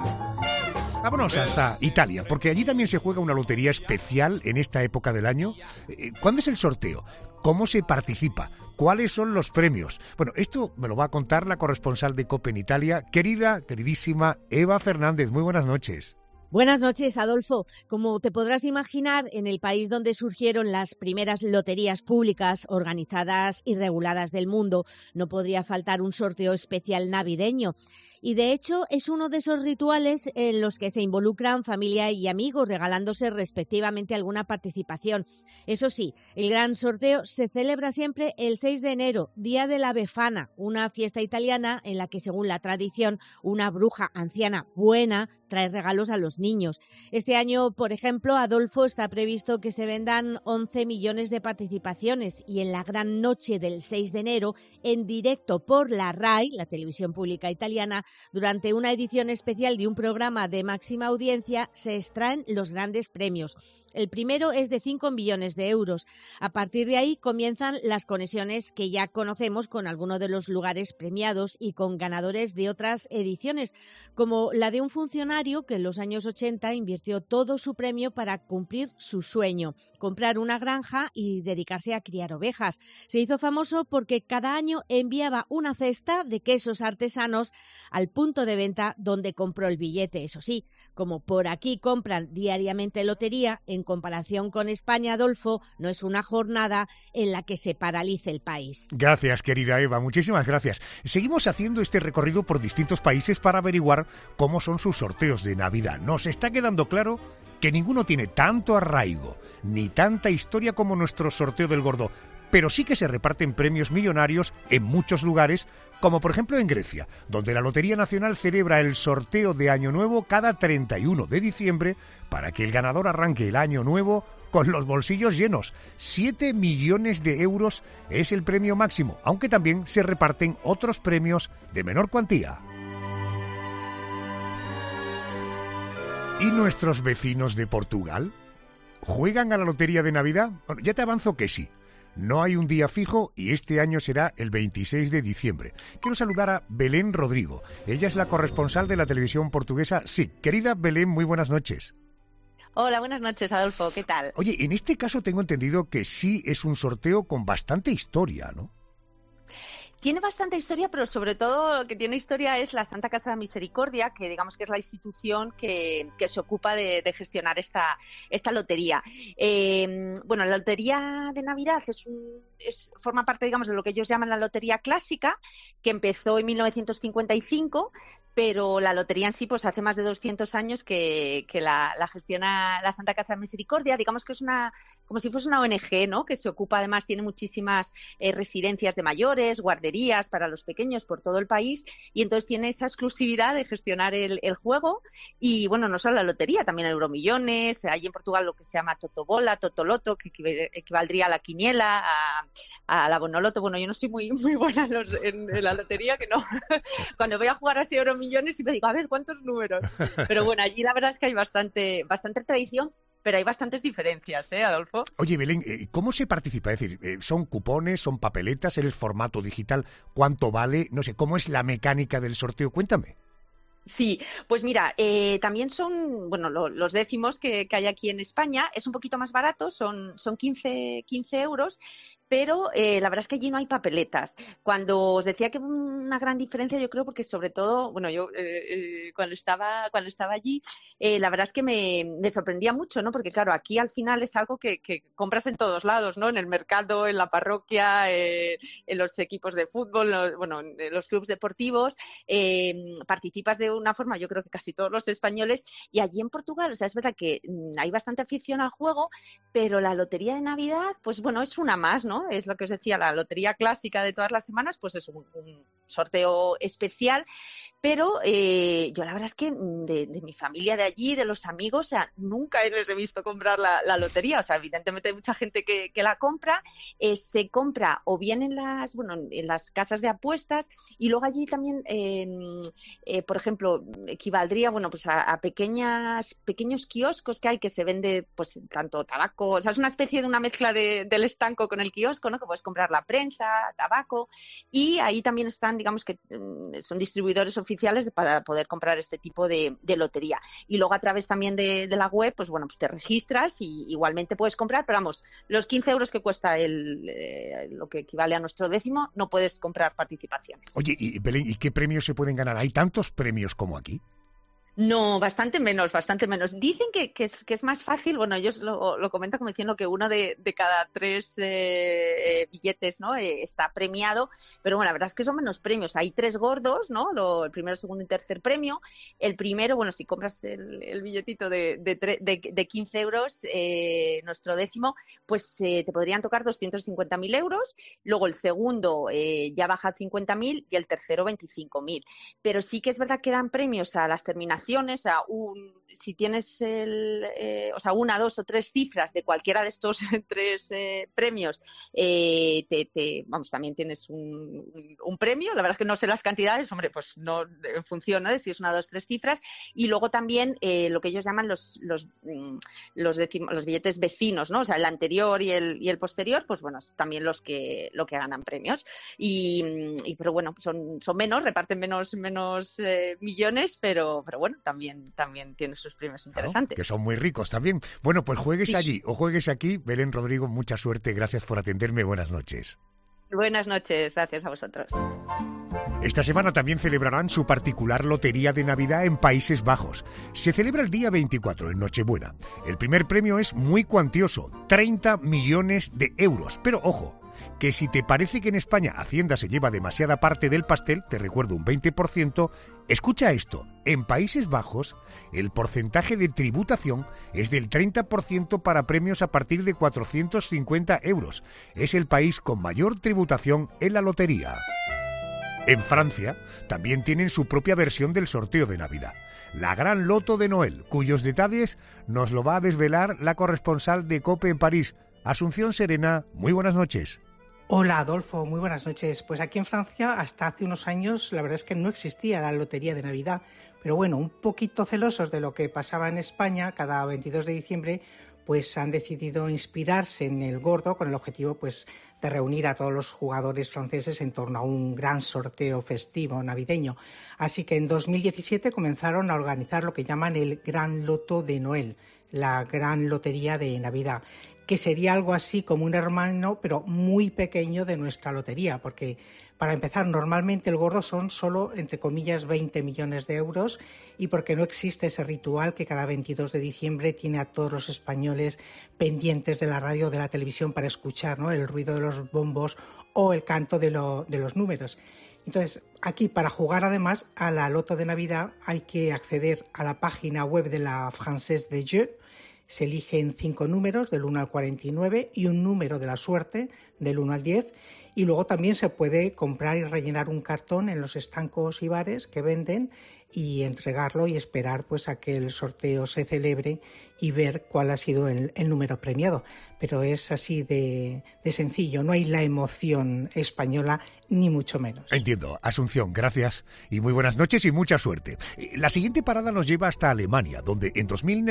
Vámonos hasta Italia, porque allí también se juega una lotería especial en esta época del año. ¿Cuándo es el sorteo? ¿Cómo se participa? ¿Cuáles son los premios? Bueno, esto me lo va a contar la corresponsal de COPE en Italia, queridísima Eva Fernández. Muy buenas noches. Buenas noches, Adolfo. Como te podrás imaginar, en el país donde surgieron las primeras loterías públicas organizadas y reguladas del mundo, no podría faltar un sorteo especial navideño. Y de hecho es uno de esos rituales en los que se involucran familia y amigos, regalándose respectivamente alguna participación. Eso sí, el gran sorteo se celebra siempre el 6 de enero, Día de la Befana, una fiesta italiana en la que, según la tradición, una bruja anciana buena trae regalos a los niños. Este año, por ejemplo, Adolfo, está previsto que se vendan 11 millones de participaciones y en la gran noche del 6 de enero, en directo por la RAI, la televisión pública italiana, durante una edición especial de un programa de máxima audiencia, se extraen los grandes premios. El primero es de 5 millones de euros. A partir de ahí comienzan las conexiones que ya conocemos con algunos de los lugares premiados y con ganadores de otras ediciones, como la de un funcionario que en los años 80 invirtió todo su premio para cumplir su sueño, comprar una granja y dedicarse a criar ovejas. Se hizo famoso porque cada año enviaba una cesta de quesos artesanos al punto de venta donde compró el billete. Eso sí, como por aquí compran diariamente lotería, en comparación con España, Adolfo, no es una jornada en la que se paralice el país. Gracias, querida Eva, muchísimas gracias. Seguimos haciendo este recorrido por distintos países para averiguar cómo son sus sorteos de Navidad. Nos está quedando claro que ninguno tiene tanto arraigo ni tanta historia como nuestro sorteo del Gordo, pero sí que se reparten premios millonarios en muchos lugares, como por ejemplo en Grecia, donde la Lotería Nacional celebra el sorteo de Año Nuevo cada 31 de diciembre para que el ganador arranque el Año Nuevo con los bolsillos llenos. 7 millones de euros es el premio máximo, aunque también se reparten otros premios de menor cuantía. ¿Y nuestros vecinos de Portugal? ¿Juegan a la Lotería de Navidad? Bueno, ya te avanzo que sí. No hay un día fijo y este año será el 26 de diciembre. Quiero saludar a Belén Rodrigo. Ella es la corresponsal de la televisión portuguesa SIC. Querida Belén, muy buenas noches. Hola, buenas noches, Adolfo. ¿Qué tal? Oye, en este caso tengo entendido que sí es un sorteo con bastante historia, ¿no? Tiene bastante historia, pero sobre todo lo que tiene historia es la Santa Casa de Misericordia, que digamos que es la institución que se ocupa de gestionar esta lotería. Bueno, la lotería de Navidad forma parte, digamos, de lo que ellos llaman la lotería clásica, que empezó en 1955, pero la lotería en sí pues hace más de 200 años que la gestiona la Santa Casa de Misericordia. Digamos que es como si fuese una ONG, ¿no? Que se ocupa, además tiene muchísimas residencias de mayores, guarderías para los pequeños por todo el país, y entonces tiene esa exclusividad de gestionar el juego. Y bueno, no solo la lotería, también el Euromillones, hay en Portugal lo que se llama Totobola, Totoloto, que equivaldría a la quiniela, a la Bonoloto. Bueno, yo no soy muy buena en la lotería, que no. Cuando voy a jugar así Euromillones siempre digo, a ver, ¿cuántos números? Pero bueno, allí la verdad es que hay bastante tradición, pero hay bastantes diferencias, Adolfo? Oye, Belén, ¿cómo se participa? Es decir, ¿son cupones, son papeletas, en el formato digital? ¿Cuánto vale? No sé, ¿cómo es la mecánica del sorteo? Cuéntame. Sí, pues mira, también son, bueno, los décimos que hay aquí en España, es un poquito más barato, son 15 euros, pero la verdad es que allí no hay papeletas. Cuando os decía que una gran diferencia, yo creo, porque sobre todo, bueno, yo cuando estaba allí, la verdad es que me sorprendía mucho, ¿no? Porque claro, aquí al final es algo que compras en todos lados, ¿no? En el mercado, en la parroquia, en los equipos de fútbol, en los clubes deportivos, participas de una forma, yo creo que casi todos los españoles, y allí en Portugal, o sea, es verdad que hay bastante afición al juego, pero la lotería de Navidad, pues bueno, es una más, ¿no? Es lo que os decía, la lotería clásica de todas las semanas, pues es un sorteo especial, pero yo la verdad es que de mi familia de allí, de los amigos, o sea, nunca les he visto comprar la lotería. O sea, evidentemente hay mucha gente que la compra, se compra o bien en las casas de apuestas, y luego allí también, por ejemplo, equivaldría, bueno, pues a pequeños kioscos que hay, que se vende pues tanto tabaco, o sea, es una especie de una mezcla del estanco con el kiosco, ¿no? Que puedes comprar la prensa, tabaco, y ahí también están, digamos que son distribuidores oficiales para poder comprar este tipo de lotería. Y luego a través también de la web, pues bueno, pues te registras y igualmente puedes comprar, pero vamos, los 15 euros que cuesta lo que equivale a nuestro décimo, no puedes comprar participaciones. Oye, y Belén, ¿y qué premios se pueden ganar? ¿Hay tantos premios como aquí? No, bastante menos. Dicen que es más fácil, bueno, ellos lo comentan como diciendo que uno de cada 3 billetes, ¿no? Está premiado, pero bueno, la verdad es que son menos premios. Hay 3 gordos, ¿no? El primero, segundo y tercer premio. El primero, bueno, si compras el billetito de 15 euros, nuestro décimo, pues te podrían tocar 250.000 euros. Luego el segundo ya baja a 50.000 y el tercero 25.000. Pero sí que es verdad que dan premios a las terminaciones, si tienes una, 2 o 3 cifras de cualquiera de estos 3 premios, también tienes un premio. La verdad es que no sé las cantidades, hombre, pues no funciona de si es 1, 2, 3 cifras. Y luego también lo que ellos llaman los billetes vecinos, ¿no? O sea, el anterior y el posterior, pues bueno, también lo que ganan premios. Pero bueno, son menos, reparten menos millones, pero bueno, también tiene sus premios interesantes. Claro, que son muy ricos también. Bueno, pues juegues allí o juegues aquí. Belén Rodrigo, mucha suerte. Gracias por atenderme. Buenas noches. Buenas noches. Gracias a vosotros. Esta semana también celebrarán su particular lotería de Navidad en Países Bajos. Se celebra el día 24, en Nochebuena. El primer premio es muy cuantioso, 30 millones de euros. Pero ojo, que si te parece que en España Hacienda se lleva demasiada parte del pastel, te recuerdo un 20%, escucha esto, en Países Bajos el porcentaje de tributación es del 30% para premios a partir de 450 euros. Es el país con mayor tributación en la lotería. En Francia también tienen su propia versión del sorteo de Navidad, la Gran Loto de Noel, cuyos detalles nos lo va a desvelar la corresponsal de COPE en París, Asunción Serena. Muy buenas noches. Hola Adolfo, muy buenas noches. Pues aquí en Francia hasta hace unos años la verdad es que no existía la lotería de Navidad, pero bueno, un poquito celosos de lo que pasaba en España cada 22 de diciembre, pues han decidido inspirarse en el Gordo con el objetivo pues de reunir a todos los jugadores franceses en torno a un gran sorteo festivo navideño. Así que en 2017 comenzaron a organizar lo que llaman el Gran Loto de Noel, la gran lotería de Navidad, que sería algo así como un hermano, pero muy pequeño de nuestra lotería, porque para empezar, normalmente el gordo son solo, entre comillas, 20 millones de euros, y porque no existe ese ritual que cada 22 de diciembre tiene a todos los españoles pendientes de la radio o de la televisión para escuchar, ¿no?, el ruido de los bombos o el canto de los números. Entonces, aquí para jugar además a la loto de Navidad hay que acceder a la página web de la Française des Jeux. Se eligen 5 números del 1 al 49 y un número de la suerte del 1 al 10, y luego también se puede comprar y rellenar un cartón en los estancos y bares que venden y entregarlo y esperar pues a que el sorteo se celebre y ver cuál ha sido el número premiado. Pero es así de sencillo, no hay la emoción española ni mucho menos. Entiendo. Asunción, gracias y muy buenas noches y mucha suerte. La siguiente parada nos lleva hasta Alemania, donde en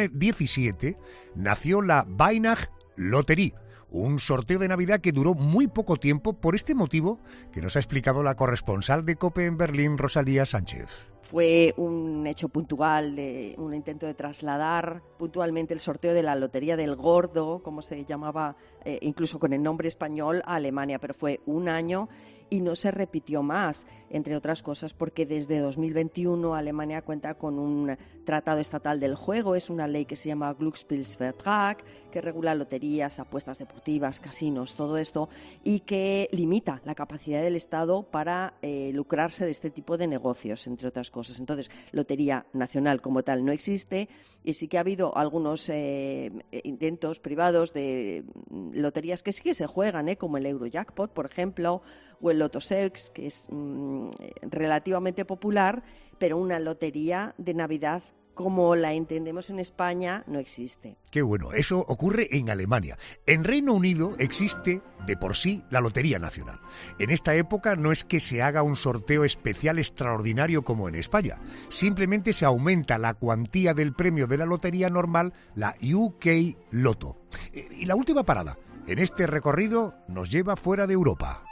2017 nació la Weihnachtslotterie, un sorteo de Navidad que duró muy poco tiempo por este motivo que nos ha explicado la corresponsal de COPE en Berlín, Rosalía Sánchez. Fue un hecho puntual, de un intento de trasladar puntualmente el sorteo de la Lotería del Gordo, como se llamaba incluso con el nombre español, a Alemania, pero fue un año y no se repitió más, entre otras cosas porque desde 2021 Alemania cuenta con un tratado estatal del juego, es una ley que se llama Glücksspielvertrag, que regula loterías, apuestas deportivas, casinos, todo esto, y que limita la capacidad del Estado para lucrarse de este tipo de negocios, entre otras cosas. Entonces, lotería nacional como tal no existe, y sí que ha habido algunos intentos privados de loterías que sí que se juegan, como el Eurojackpot, por ejemplo, o el Lotto 6, que es relativamente popular, pero una lotería de Navidad como la entendemos en España no existe. Qué bueno, eso ocurre en Alemania. En Reino Unido existe de por sí la Lotería Nacional. En esta época no es que se haga un sorteo especial extraordinario como en España, simplemente se aumenta la cuantía del premio de la lotería normal, la UK Lotto. Y la última parada en este recorrido nos lleva fuera de Europa.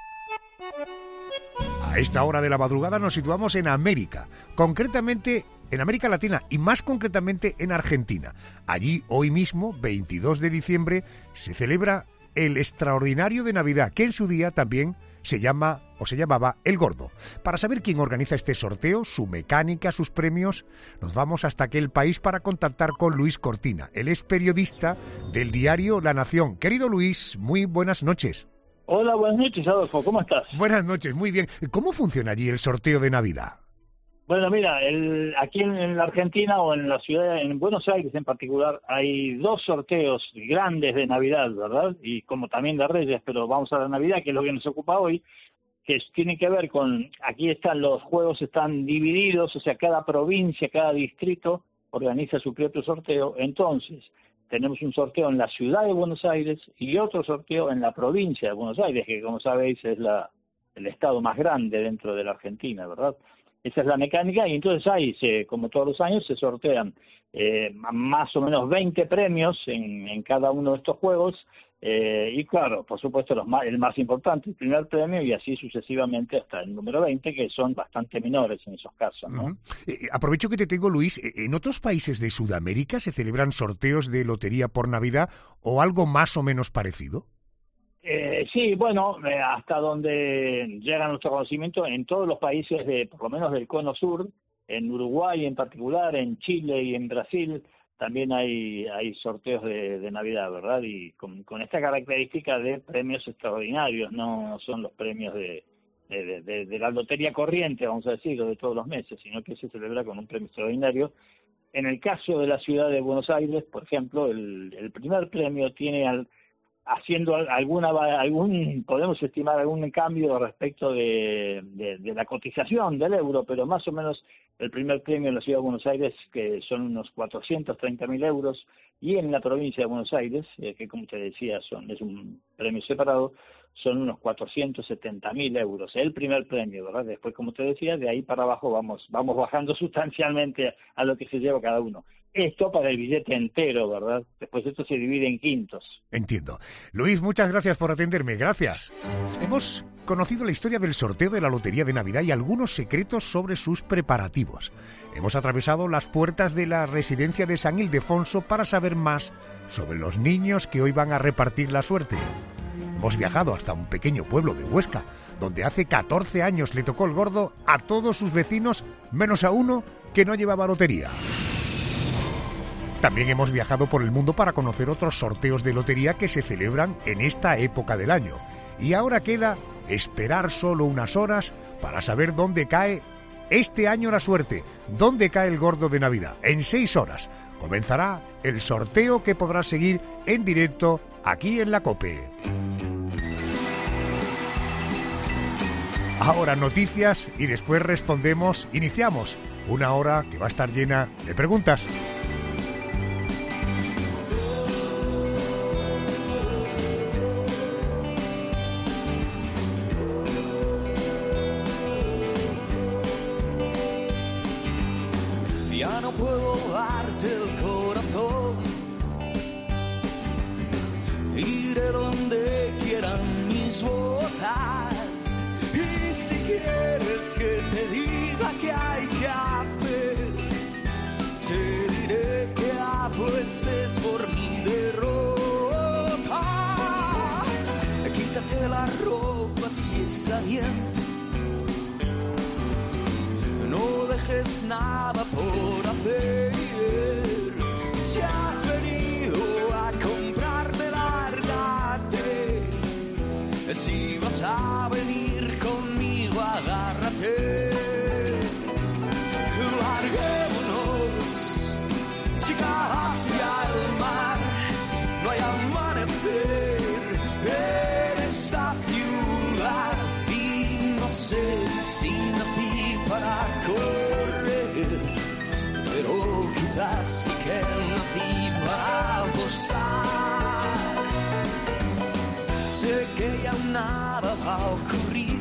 A esta hora de la madrugada nos situamos en América, concretamente en América Latina y más concretamente en Argentina. Allí hoy mismo, 22 de diciembre, se celebra el Extraordinario de Navidad, que en su día también se llama o se llamaba El Gordo. Para saber quién organiza este sorteo, su mecánica, sus premios, nos vamos hasta aquel país para contactar con Luis Cortina. Él es periodista del diario La Nación. Querido Luis, muy buenas noches. Hola, buenas noches, Adolfo, ¿cómo estás? Buenas noches, muy bien. ¿Cómo funciona allí el sorteo de Navidad? Bueno, mira, aquí en la Argentina o en la ciudad, en Buenos Aires en particular, hay 2 sorteos grandes de Navidad, ¿verdad? Y como también de Reyes, pero vamos a la Navidad, que es lo que nos ocupa hoy, que tiene que ver con, aquí están los juegos, están divididos, o sea, cada provincia, cada distrito organiza su propio sorteo. Entonces, tenemos un sorteo en la ciudad de Buenos Aires y otro sorteo en la provincia de Buenos Aires, que como sabéis es el estado más grande dentro de la Argentina, ¿verdad? Esa es la mecánica, y entonces ahí, como todos los años, se sortean más o menos 20 premios en cada uno de estos juegos, y claro, por supuesto el más importante, el primer premio, y así sucesivamente hasta el número 20, que son bastante menores en esos casos, ¿no? Aprovecho que te tengo, Luis, ¿en otros países de Sudamérica se celebran sorteos de lotería por Navidad o algo más o menos parecido? Sí, bueno, hasta donde llega nuestro conocimiento, en todos los países, por lo menos del cono sur, en Uruguay en particular, en Chile y en Brasil, también hay sorteos de Navidad, ¿verdad? Y con esta característica de premios extraordinarios, no son los premios de la lotería corriente, vamos a decirlo, de todos los meses, sino que se celebra con un premio extraordinario. En el caso de la ciudad de Buenos Aires, por ejemplo, el primer premio tiene haciendo podemos estimar algún cambio respecto de la cotización del euro, pero más o menos el primer premio en la ciudad de Buenos Aires, que son unos 430.000 euros, y en la provincia de Buenos Aires, que como te decía es un premio separado, son unos 470.000 euros, el primer premio, ¿verdad? Después, como te decía, de ahí para abajo vamos bajando sustancialmente a lo que se lleva cada uno. Esto para el billete entero, ¿verdad? Después esto se divide en quintos. Entiendo. Luis, muchas gracias por atenderme. Gracias. Hemos conocido la historia del sorteo de la Lotería de Navidad y algunos secretos sobre sus preparativos. Hemos atravesado las puertas de la residencia de San Ildefonso para saber más sobre los niños que hoy van a repartir la suerte. Hemos viajado hasta un pequeño pueblo de Huesca, donde hace 14 años le tocó el gordo a todos sus vecinos, menos a uno que no llevaba lotería. También hemos viajado por el mundo para conocer otros sorteos de lotería que se celebran en esta época del año. Y ahora queda esperar solo unas horas para saber dónde cae este año la suerte, dónde cae el gordo de Navidad. En 6 horas comenzará el sorteo que podrás seguir en directo aquí en la COPE. Ahora noticias y después respondemos. Iniciamos una hora que va a estar llena de preguntas. Ya no puedo darte el corazón, iré donde quieran mis botas, y si quieres que te diga qué hay que hacer, te diré que apuestes por mi derrota. Quítate la ropa si está bien, no dejes nada por hacer. Si has venido a comprarme, lárgate. Si vas a venir conmigo, agárrate. Larguémonos, chica, hacia el mar. No hay amanecer en esta ciudad. Y no sé si nací para correr, pero quizás sí que nací para apostar. Sé que ya nada va a ocurrir,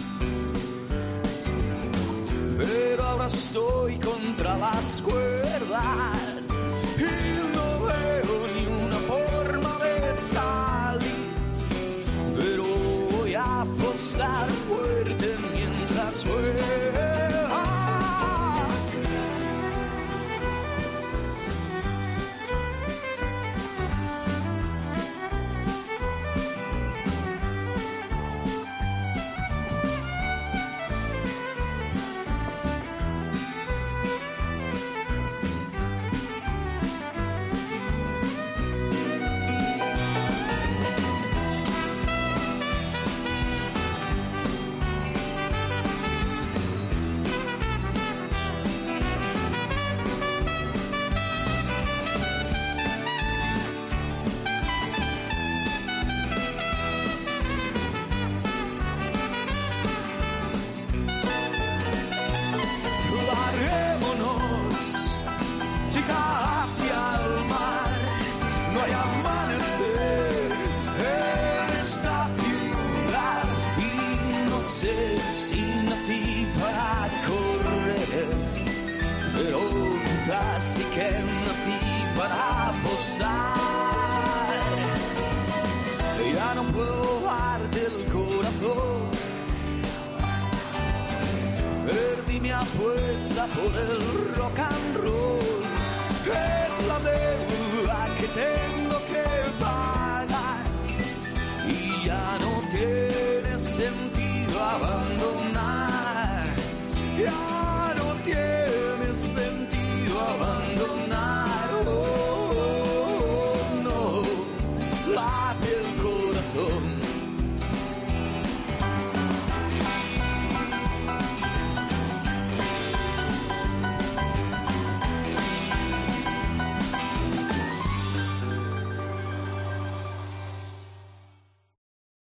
pero ahora estoy contra las cuerdas y no veo ni una forma de salir, pero voy a apostar fuerte mientras vuela. Ya no puedo darte el corazón, perdí mi apuesta por el rock and roll, es la deuda que tengo